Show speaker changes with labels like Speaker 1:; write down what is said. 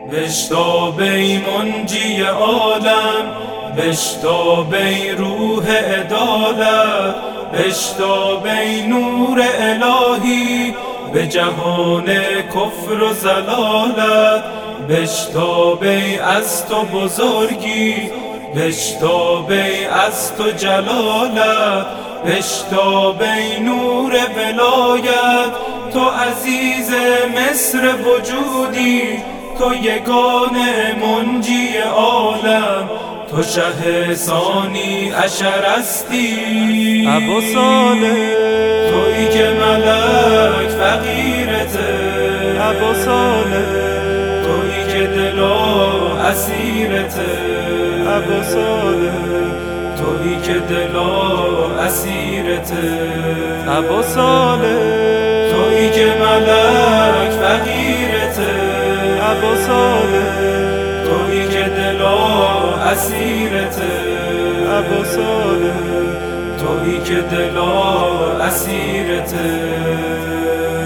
Speaker 1: بشتابی منجی عالم، بشتابی روح عدالت، بشتابی نور الهی به جهان کفر و ضلالت. بشتابی از تو بزرگی، بشتابی از تو جلالت، بشتابی نور ولایت. تو عزیز مصر وجودی، تو یگانه منجی عالم، تو شه ثانی عشر هستی.
Speaker 2: ابا صالح
Speaker 1: تویی که ملک فقیرته،
Speaker 2: ابا صالح
Speaker 1: تویی که دلا اسیرته،
Speaker 2: ابا صالح
Speaker 1: تویی که دلا اسیرته،
Speaker 2: ابا صالح
Speaker 1: تویی که ملک فقیرته،
Speaker 2: ابا صالح
Speaker 1: تویی که دلا اسیرته،
Speaker 2: ابا صالح
Speaker 1: تویی که دلا اسیرته.